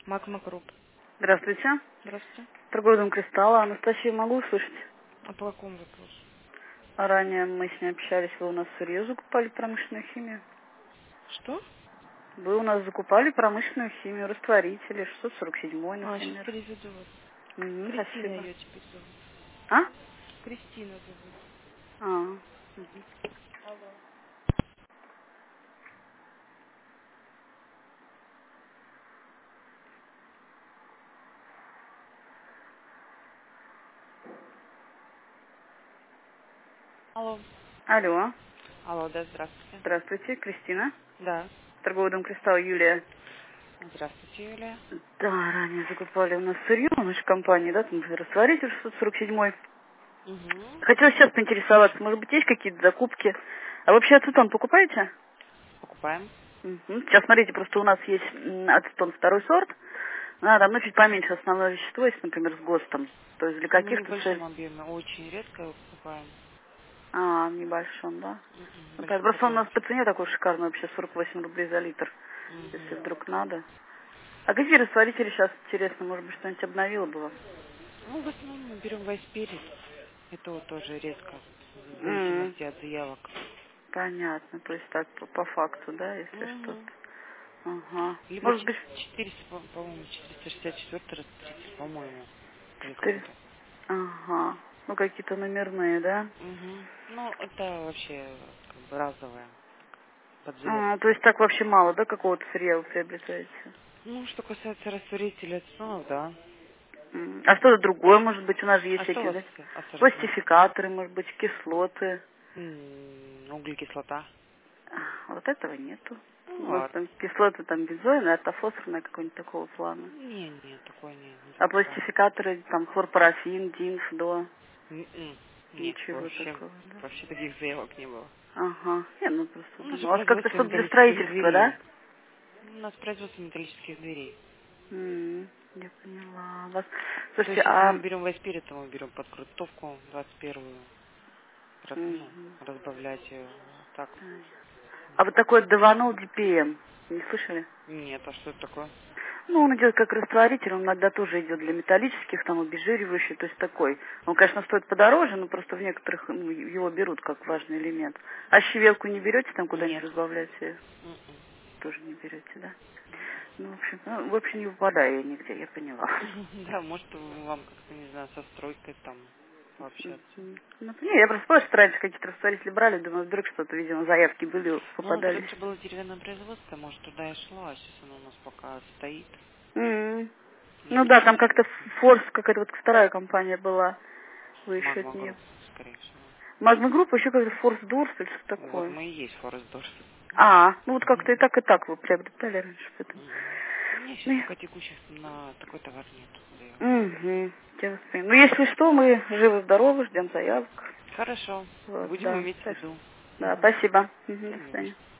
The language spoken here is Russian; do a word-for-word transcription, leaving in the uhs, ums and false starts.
Магма Групп. Здравствуйте. Здравствуйте. Торговый дом Кристалла. Анастасию могу услышать? А по какому вопросу? А ранее мы с ней общались, вы у нас сырье закупали, промышленную химию. Что? Вы у нас закупали промышленную химию, растворители, шестьсот сорок седьмой, А, сейчас например. переведу вас. Угу, Кристина спасибо. ее теперь зовут. А? Кристина зовут. А. Мгм. Алло. Алло. Алло, да, здравствуйте. Здравствуйте, Кристина. Да. Торговый дом Кристалл, Юлия. Здравствуйте, Юлия. Да, ранее закупали у нас сырье, у нашей компании, да, там растворитель шестьсот сорок седьмой. Угу. Хотела сейчас поинтересоваться, может быть, есть какие-то закупки? А вообще ацетон покупаете? Покупаем. Мгм. Сейчас, смотрите, просто у нас есть м, ацетон второй сорт. А, там, ну, чуть поменьше основное вещество есть, например, с ГОСТом. То есть для Мы в каких-то целей... небольшом объеме, очень редко его покупаем. А, в небольшом, да? М-м, Ну, понятно. Большой Просто он у пока нас по нет. цене такой шикарный, вообще сорок восемь рублей за литр, если Угу. вдруг надо. А какие растворители сейчас, интересно, может быть, что-нибудь обновило бы вас? Ну, в основном мы берем вайспирит. Это вот тоже редко, в М, зависимости от заявок. понятно, то есть так, по, по факту, да, если что-то. Угу. Ага. Либо Может ч- быть, четыреста, по- по-моему, четыреста шестьдад четыре растворитель, по-моему. Или четыре... какой-то. Ага. Ну, какие-то номерные, да? Угу. Ну, это вообще как бы разовое под заявку. А, то есть так вообще мало, да, какого-то сырья вы приобретаете? Ну, что касается растворителя, ну, да. М, А что-то другое, может быть, у нас же есть А что у всякие, вас знаете, ассортимент? пластификаторы, может быть, кислоты. М, Углекислота. А Вот этого нету. Ну, Может, а... там кислоты там бензойная, ортофосфорная, какого-нибудь такого плана. Не, не, такое не, не А закупаем. пластификаторы, там, хлорпарафин, динф, до, М-м. Нет, ничего вообще, такого, да? вообще таких заявок не было. Ага. Я, ну, просто У нас же думала. У вас как-то производство что-то для металлических строительства, да? дверей. У нас производство металлических дверей. М, Я поняла вас. То Слушайте, есть, если мы а... берем вайспирит, то мы берем под грунтовку двадцать первую, раз- ну, мгм, разбавлять ее. Так, да. А вот такой Даванол ди пи эм, не слышали? нет, а что это такое? Ну, он идет как растворитель, он иногда тоже идет для металлических, там, обезжиривающий, то есть такой. Он, конечно, стоит подороже, но просто в некоторых ну, его берут как важный элемент. А щевелку не берете там куда-нибудь Нет. разбавляете? М-м. Тоже не берете, да? Ну, в общем, ну, в общем, не выпадаю я нигде, я поняла. Да, может, вам как-то, не знаю, со стройкой там пообщаться. Мгм. Ну, не, я просто спрашиваю, что раньше какие-то растворители брали, думаю, вдруг что-то, видимо, заявки были, Ну, у нас попадались. раньше было деревянное производство, может, туда и шло, а сейчас оно у нас пока стоит. М. Ну Если да, там что, как-то Форс, какая-то вот вторая компания была, вы еще от магма нее. групп, скорее всего. Магна группа еще как-то Форс Дорс или что Вот такое. мы и есть Форест Дорс. А, ну вот как-то и так, и так вы приобретали раньше, поэтому. У меня сейчас Ну, я- пока текущих на такой товар нет заявок. Мгм, я вас понимаю. Ну, если что, мы живы-здоровы, ждем заявок. Хорошо, Вот, будем да. иметь в Спасибо. виду. Да, спасибо. Мгм, до Да не за свидания. что.